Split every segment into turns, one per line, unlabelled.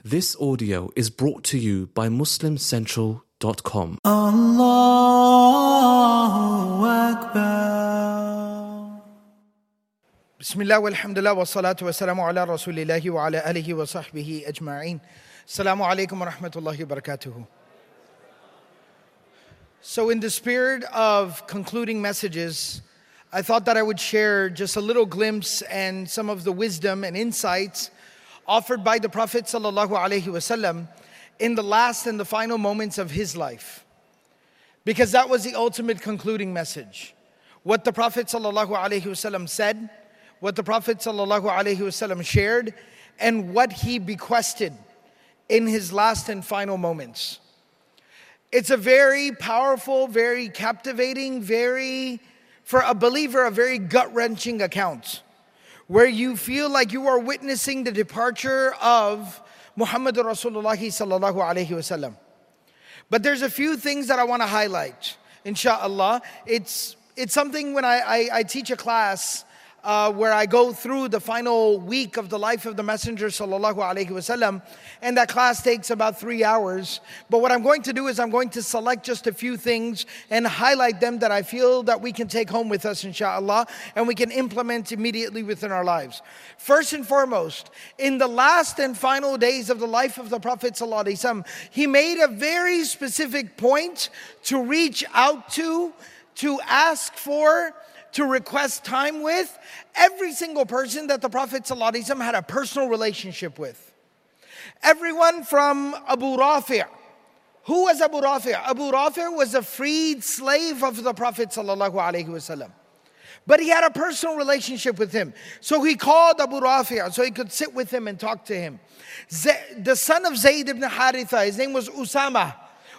This audio is brought to you by MuslimCentral.com.
Allahu Akbar.
Bismillah walhamdulillah wa salatu wa salamu ala rasulillahi wa ala alihi wa sahbihi ajma'in. Assalamu alaikum wa rahmatullahi wa barakatuhu. So in the spirit of concluding messages, I thought that I would share just a little glimpse and some of the wisdom and insights offered by the Prophet sallallahu alaihi wasallam in the last and the final moments of his life. Because that was the ultimate concluding message. What the Prophet sallallahu alaihi wasallam said, what the Prophet sallallahu alaihi wasallam shared, and what he bequested in his last and final moments. It's a very powerful, very captivating, for a believer, a very gut-wrenching account, where you feel like you are witnessing the departure of Muhammad Rasulullah sallallahu alaihi wasallam. But there's a few things that I want to highlight, inshallah. It's something when I teach a class where I go through the final week of the life of the Messenger sallallahu alaihi wasallam, and that class takes about 3 hours. But what I'm going to do is I'm going to select just a few things and highlight them that I feel that we can take home with us, inshallah, and we can implement immediately within our lives. First and foremost, in the last and final days of the life of the Prophet sallallahu alaihi wasallam, he made a very specific point to reach out to ask for, to request time with every single person that the Prophet ﷺ had a personal relationship with. Everyone from Abu Rafi'. Who was Abu Rafi'? Abu Rafi' was a freed slave of the Prophet ﷺ. But he had a personal relationship with him. So he called Abu Rafi' so he could sit with him and talk to him. The son of Zayd ibn Haritha, his name was Usama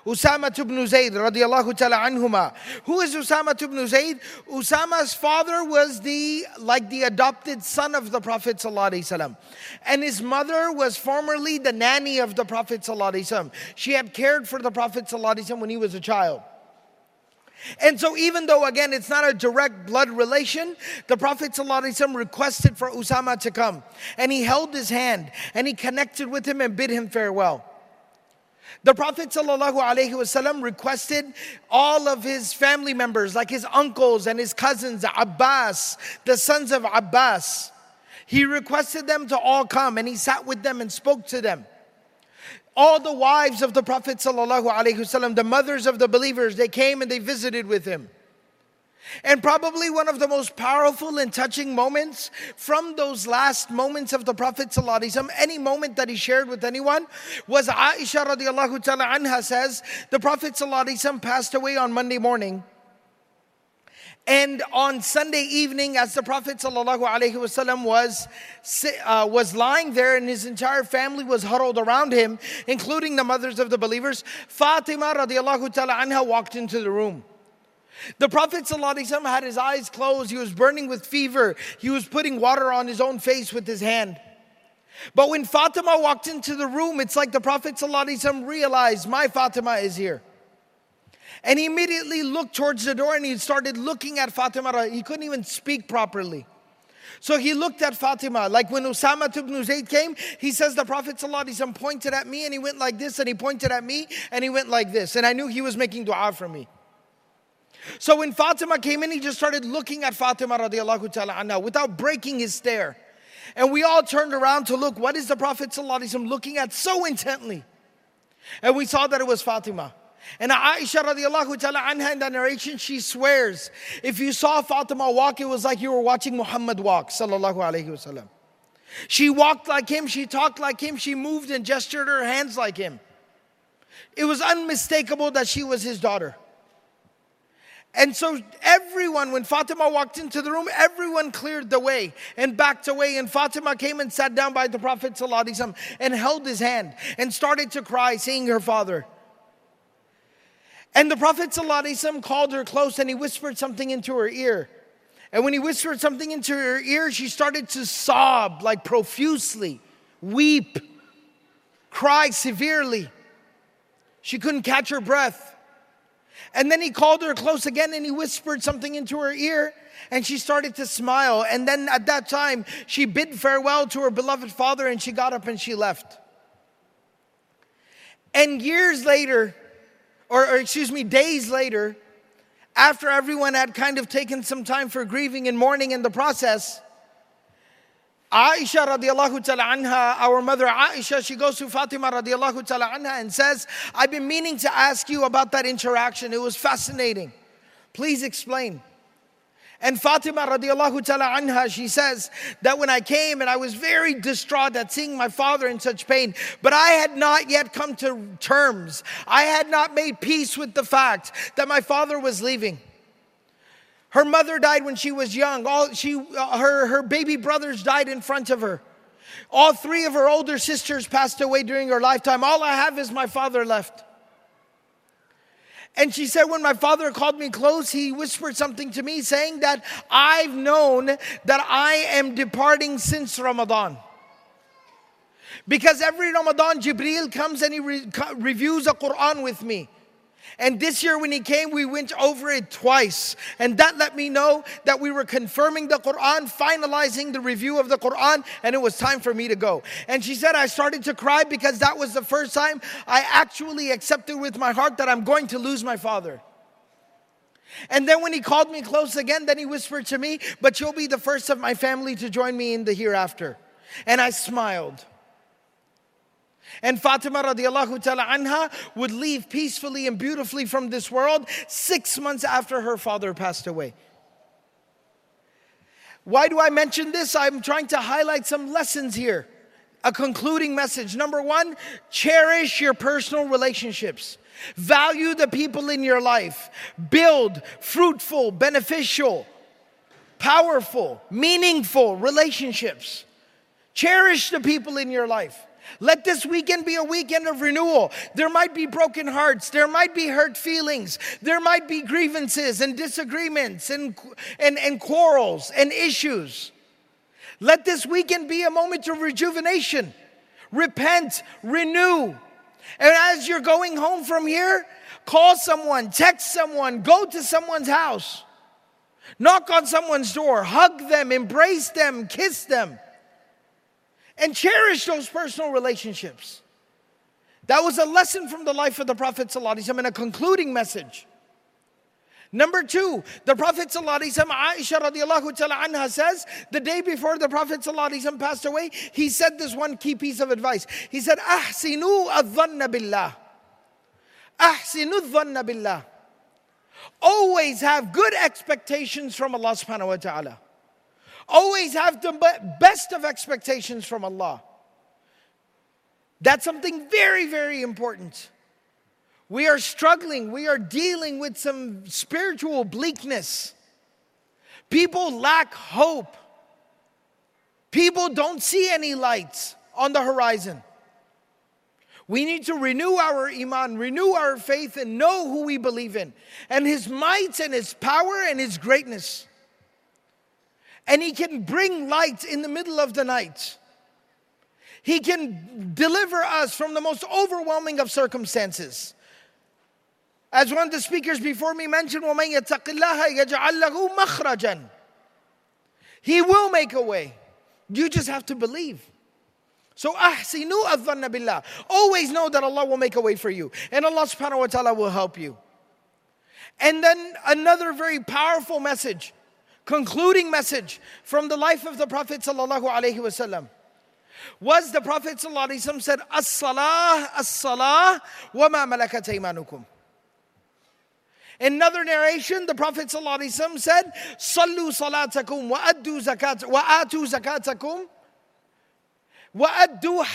ibn Zayd radiyallahu ta'ala anhuma. Who is Usama ibn Zayd? Usama's father was the adopted son of the Prophet sallallahu alaihi wasallam. And his mother was formerly the nanny of the Prophet sallallahu alaihi wasallam. She had cared for the Prophet sallallahu alaihi wasallam when he was a child. And so even though, again, it's not a direct blood relation, the Prophet ﷺ requested for Usama to come. And he held his hand and he connected with him and bid him farewell. The Prophet ﷺ requested all of his family members, like his uncles and his cousins, Abbas, the sons of Abbas. He requested them to all come, and he sat with them and spoke to them. All the wives of the Prophet ﷺ, the mothers of the believers, they came and they visited with him. And probably one of the most powerful and touching moments from those last moments of the Prophet ﷺ, any moment that he shared with anyone, was Aisha radiallahu ta'ala anha says, the Prophet ﷺ passed away on Monday morning. And on Sunday evening, as the Prophet ﷺ was lying there and his entire family was huddled around him, including the mothers of the believers, Fatima radiallahu ta'ala anha walked into the room. The Prophet ﷺ had his eyes closed. He was burning with fever. He was putting water on his own face with his hand. But when Fatima walked into the room, it's like the Prophet ﷺ realized, my Fatima is here. And he immediately looked towards the door and he started looking at Fatima. He couldn't even speak properly. So he looked at Fatima. Like when Usama ibn Zayd came, he says the Prophet ﷺ pointed at me and he went like this, and he pointed at me and he went like this. And I knew he was making dua for me. So when Fatima came in, he just started looking at Fatima radiallahu ta'ala anha without breaking his stare. And we all turned around to look, what is the Prophet ﷺ looking at so intently? And we saw that it was Fatima. And Aisha radiallahu ta'ala anha in the narration, she swears, if you saw Fatima walk, it was like you were watching Muhammad walk, sallallahu alayhi wasallam. She walked like him, she talked like him, she moved and gestured her hands like him. It was unmistakable that she was his daughter. And so everyone, when Fatima walked into the room, everyone cleared the way and backed away. And Fatima came and sat down by the Prophet ﷺ and held his hand and started to cry, seeing her father. And the Prophet ﷺ called her close and he whispered something into her ear. And when he whispered something into her ear, she started to sob like profusely, weep, cry severely. She couldn't catch her breath. And then he called her close again and he whispered something into her ear and she started to smile. And then at that time, she bid farewell to her beloved father and she got up and she left. And years later, days later, after everyone had kind of taken some time for grieving and mourning in the process, Aisha radiallahu ta'ala anha, our mother Aisha, she goes to Fatima radiallahu ta'ala anha and says, I've been meaning to ask you about that interaction. It was fascinating. Please explain. And Fatima radiallahu ta'ala anha, she says that when I came and I was very distraught at seeing my father in such pain, but I had not yet come to terms. I had not made peace with the fact that my father was leaving. Her mother died when she was young. Her baby brothers died in front of her. All three of her older sisters passed away during her lifetime. All I have is my father left. And she said, when my father called me close, he whispered something to me saying that I've known that I am departing since Ramadan. Because every Ramadan, Jibreel comes and he reviews the Quran with me. And this year when he came, we went over it twice. And that let me know that we were confirming the Quran, finalizing the review of the Quran, and it was time for me to go. And she said, I started to cry because that was the first time I actually accepted with my heart that I'm going to lose my father. And then when he called me close again, then he whispered to me, but you'll be the first of my family to join me in the hereafter. And I smiled. And Fatima radiallahu ta'ala anha would leave peacefully and beautifully from this world 6 months after her father passed away. Why do I mention this? I'm trying to highlight some lessons here. A concluding message. Number one, cherish your personal relationships. Value the people in your life. Build fruitful, beneficial, powerful, meaningful relationships. Cherish the people in your life. Let this weekend be a weekend of renewal. There might be broken hearts. There might be hurt feelings. There might be grievances and disagreements and quarrels and issues. Let this weekend be a moment of rejuvenation. Repent, renew. And as you're going home from here, call someone, text someone, go to someone's house. Knock on someone's door, hug them, embrace them, kiss them. And cherish those personal relationships. That was a lesson from the life of the Prophet ﷺ and a concluding message. Number two, the Prophet ﷺ, Aisha radiallahu ta'ala anha says, the day before the Prophet ﷺ passed away, he said this one key piece of advice. He said, Ahsinu adh-dhanna billah. Ahsinu adh-dhanna billah. Always have good expectations from Allah subhanahu wa ta'ala. Always have the best of expectations from Allah. That's something very, very important. We are struggling. We are dealing with some spiritual bleakness. People lack hope. People don't see any lights on the horizon. We need to renew our iman, renew our faith, and know who we believe in, and His might and His power and His greatness. And He can bring light in the middle of the night. He can deliver us from the most overwhelming of circumstances. As one of the speakers before me mentioned, وَمَنْ يَتَّقِ اللَّهَ يَجْعَلْ لَهُ مَخْرَجًا. He will make a way. You just have to believe. So أَحْسِنُوا الظَّنَّ بِاللَّهِ. Always know that Allah will make a way for you. And Allah subhanahu wa ta'ala will help you. And then another very powerful message. Concluding message from the life of the Prophet sallallahu alaihi wasallam was the Prophet sallallahu alaihi wasallam said, "As-salah, as-salah, wa ma malakat aymanukum." In another narration, the Prophet sallallahu alaihi wasallam said, "Sallu salatakum wa addu zakat wa atu zakatakum wa addu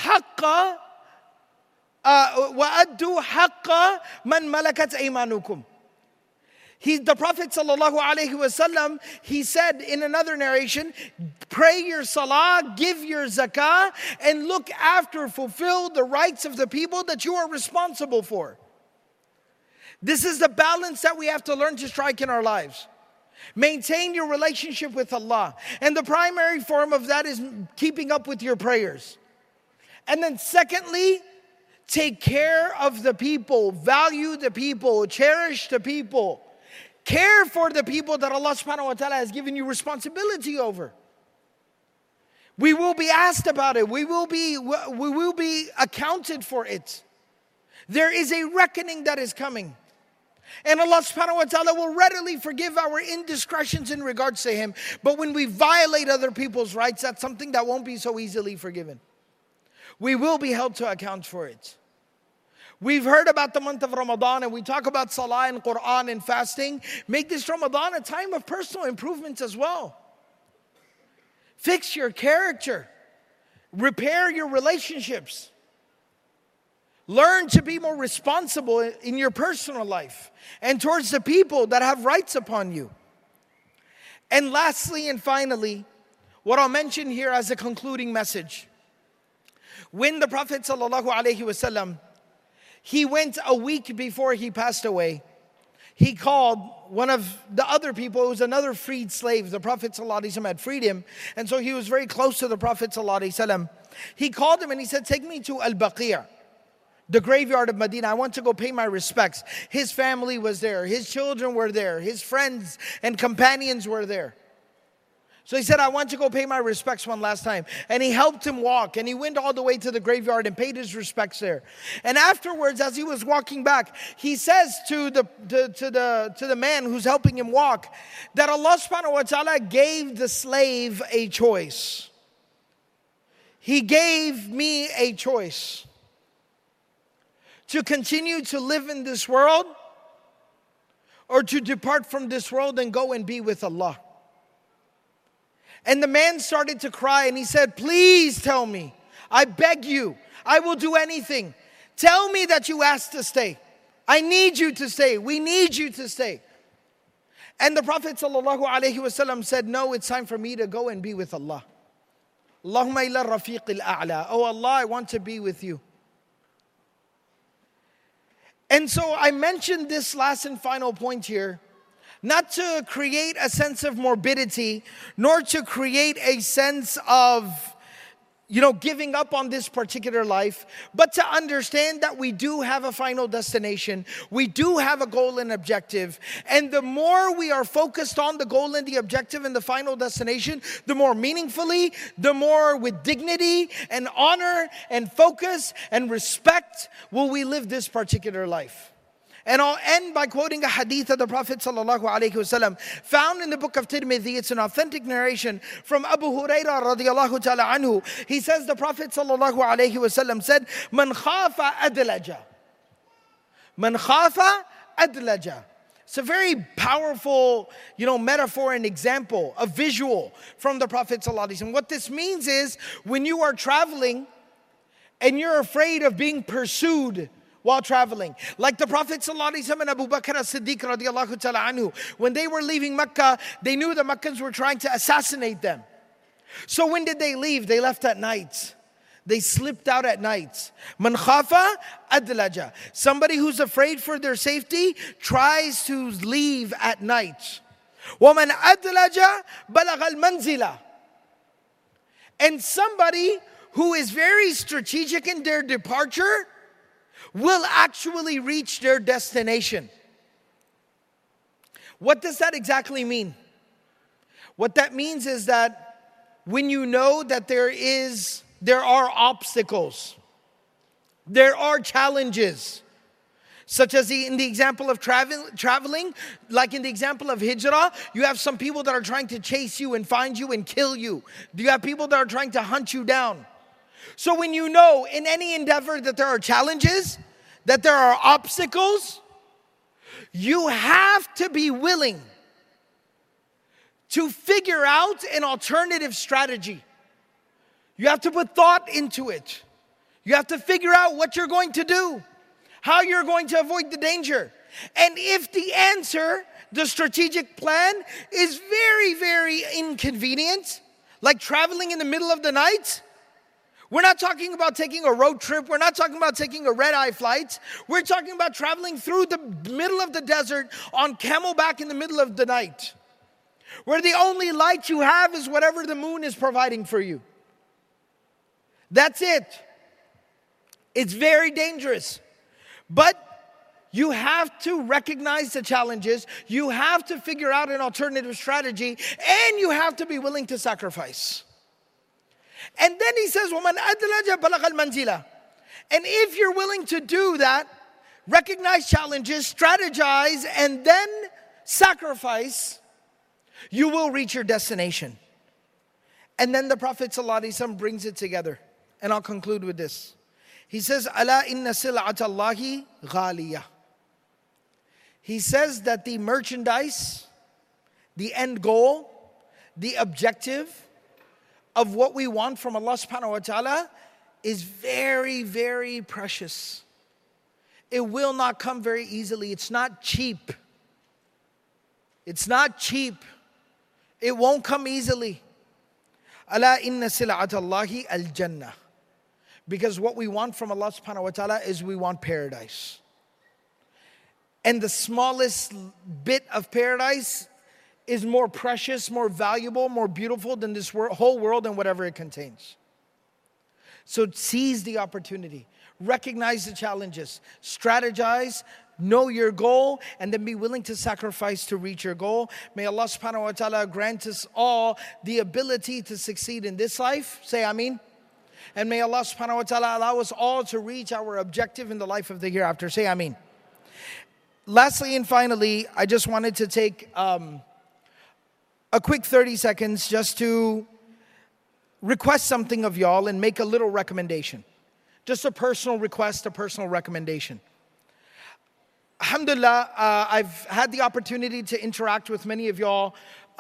haqqa man malakat aymanukum." The Prophet sallallahu alaihi wasallam, he said in another narration, pray your salah, give your zakah, and look after, fulfill the rights of the people that you are responsible for. This is the balance that we have to learn to strike in our lives. Maintain your relationship with Allah. And the primary form of that is keeping up with your prayers. And then secondly, take care of the people, value the people, cherish the people. Care for the people that Allah subhanahu wa ta'ala has given you responsibility over. We will be asked about it. We will be accounted for it. There is a reckoning that is coming. And Allah subhanahu wa ta'ala will readily forgive our indiscretions in regards to Him. But when we violate other people's rights, that's something that won't be so easily forgiven. We will be held to account for it. We've heard about the month of Ramadan, and we talk about Salah and Quran and fasting. Make this Ramadan a time of personal improvements as well. Fix your character. Repair your relationships. Learn to be more responsible in your personal life and towards the people that have rights upon you. And lastly and finally, what I'll mention here as a concluding message. When the Prophet ﷺ, he went a week before he passed away, he called one of the other people, who was another freed slave. The Prophet ﷺ had freed him, and so he was very close to the Prophet ﷺ. He called him and he said, take me to Al-Baqi', the graveyard of Medina. I want to go pay my respects. His family was there. His children were there. His friends and companions were there. So he said, I want to go pay my respects one last time. And he helped him walk. And he went all the way to the graveyard and paid his respects there. And afterwards, as he was walking back, he says to the man who's helping him walk, that Allah subhanahu wa ta'ala gave the slave a choice. He gave me a choice. To continue to live in this world, or to depart from this world and go and be with Allah. And the man started to cry and he said, please tell me, I beg you, I will do anything. Tell me that you asked to stay. I need you to stay. We need you to stay. And the Prophet ﷺ said, no, it's time for me to go and be with Allah. Allahumma ila rafiq al-a'la. Oh Allah, I want to be with you. And so I mentioned this last and final point here, not to create a sense of morbidity, nor to create a sense of, giving up on this particular life, but to understand that we do have a final destination. We do have a goal and objective. And the more we are focused on the goal and the objective and the final destination, the more meaningfully, the more with dignity and honor and focus and respect will we live this particular life. And I'll end by quoting a hadith of the Prophet ﷺ found in the book of Tirmidhi. It's an authentic narration from Abu Hurairah radiallahu ta'ala anhu. He says the Prophet ﷺ said, Man khafa adlaja. Man khafa adlaja. It's a very powerful, metaphor and example, a visual from the Prophet ﷺ. What this means is when you are traveling and you're afraid of being pursued while traveling. Like the Prophet ﷺ and Abu Bakr as-Siddiq radiallahu ta'ala anhu. When they were leaving Mecca, they knew the Meccans were trying to assassinate them. So when did they leave? They left at night. They slipped out at night. Man khafa adlaja. Somebody who's afraid for their safety tries to leave at night. وَمَنْ أَدْلَجَ بَلَغَ الْمَنْزِلَ. And somebody who is very strategic in their departure will actually reach their destination. What does that exactly mean? What that means is that when you know that there are obstacles, there are challenges, such as in the example of traveling, like in the example of hijrah, you have some people that are trying to chase you and find you and kill you. You have people that are trying to hunt you down. So when you know in any endeavor that there are challenges, that there are obstacles, you have to be willing to figure out an alternative strategy. You have to put thought into it. You have to figure out what you're going to do, how you're going to avoid the danger. And if the answer, the strategic plan, is very, very inconvenient, like traveling in the middle of the night, we're not talking about taking a road trip. We're not talking about taking a red-eye flight. We're talking about traveling through the middle of the desert on camelback in the middle of the night, where the only light you have is whatever the moon is providing for you. That's it. It's very dangerous. But you have to recognize the challenges. You have to figure out an alternative strategy. And you have to be willing to sacrifice. And then he says, وَمَنْ أَدْلَجَ بَلَغَ الْمَنْزِلَ. And if you're willing to do that, recognize challenges, strategize, and then sacrifice, you will reach your destination. And then the Prophet ﷺ brings it together. And I'll conclude with this. He says, "Ala inna sil'ata Allahi ghaliyah." He says that the merchandise, the end goal, the objective of what we want from Allah subhanahu wa ta'ala is very, very precious. It will not come very easily. It's not cheap. It's not cheap. It won't come easily. Ala inna sil'ata Allahi al-jannah. Because what we want from Allah subhanahu wa ta'ala is we want paradise. And the smallest bit of paradise is more precious, more valuable, more beautiful than this whole world and whatever it contains. So seize the opportunity. Recognize the challenges. Strategize. Know your goal. And then be willing to sacrifice to reach your goal. May Allah subhanahu wa ta'ala grant us all the ability to succeed in this life. Say Ameen. And may Allah subhanahu wa ta'ala allow us all to reach our objective in the life of the hereafter. Say Ameen. Lastly and finally, I just wanted to take a quick 30 seconds just to request something of y'all and make a little recommendation. Just a personal request, a personal recommendation. Alhamdulillah, I've had the opportunity to interact with many of y'all,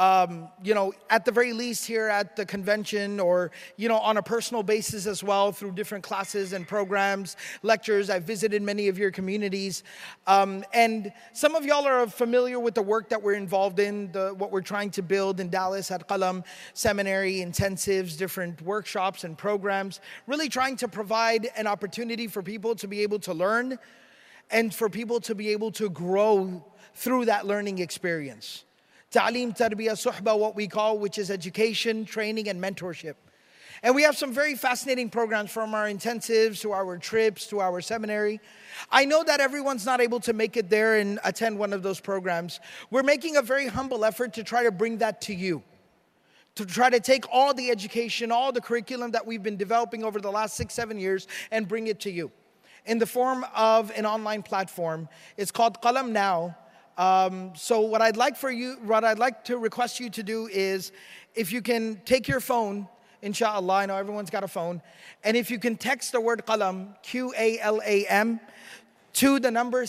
at the very least here at the convention or, on a personal basis as well through different classes and programs, lectures. I've visited many of your communities. And some of y'all are familiar with the work that we're involved in, what we're trying to build in Dallas at Qalam Seminary, intensives, different workshops and programs, really trying to provide an opportunity for people to be able to learn and for people to be able to grow through that learning experience. Ta'aleem, tarbiyah, suhbah, what we call, which is education, training, and mentorship. And we have some very fascinating programs from our intensives to our trips to our seminary. I know that everyone's not able to make it there and attend one of those programs. We're making a very humble effort to try to bring that to you. To try to take all the education, all the curriculum that we've been developing over the last 6-7 years and bring it to you in the form of an online platform. It's called Qalam Now. So what I'd like to request you to do is, if you can take your phone, inshallah, I know everyone's got a phone, and if you can text the word Qalam, Qalam, to the number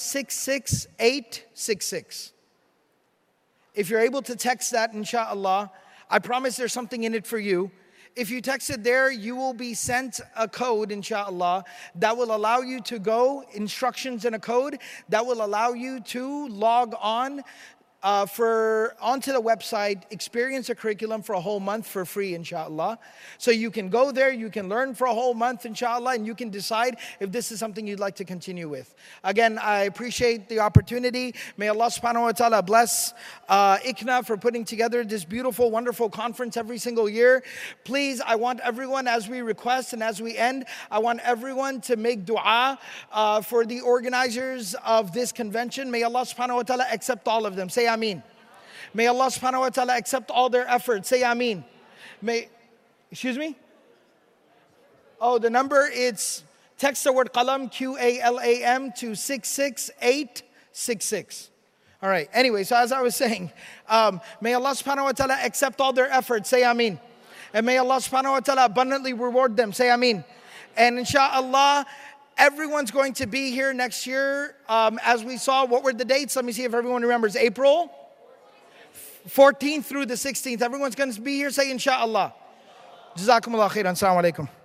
66866. If you're able to text that, inshallah, I promise there's something in it for you. If you text it there, you will be sent a code, inshallah, that will allow you to go, instructions and a code, that will allow you to log on onto the website, experience a curriculum for a whole month for free, inshallah. So you can go there, you can learn for a whole month, inshallah, and you can decide if this is something you'd like to continue with. Again, I appreciate the opportunity. May Allah subhanahu wa ta'ala bless ICNA for putting together this beautiful, wonderful conference every single year. Please, I want everyone, as we request and as we end, I want everyone to make dua for the organizers of this convention. May Allah subhanahu wa ta'ala accept all of them. Say Ameen. May Allah subhanahu wa ta'ala accept all their efforts. Say Ameen. Excuse me? Oh, the number, it's text the word Qalam, Qalam, to 66866. All right. Anyway, so as I was saying, may Allah subhanahu wa ta'ala accept all their efforts. Say Ameen. And may Allah subhanahu wa ta'ala abundantly reward them. Say Ameen. And inshallah, everyone's going to be here next year. As we saw, what were the dates? Let me see if everyone remembers. April 14th through the 16th. Everyone's going to be here. Say inshallah. Jazakumullah khairan. Assalamu alaikum.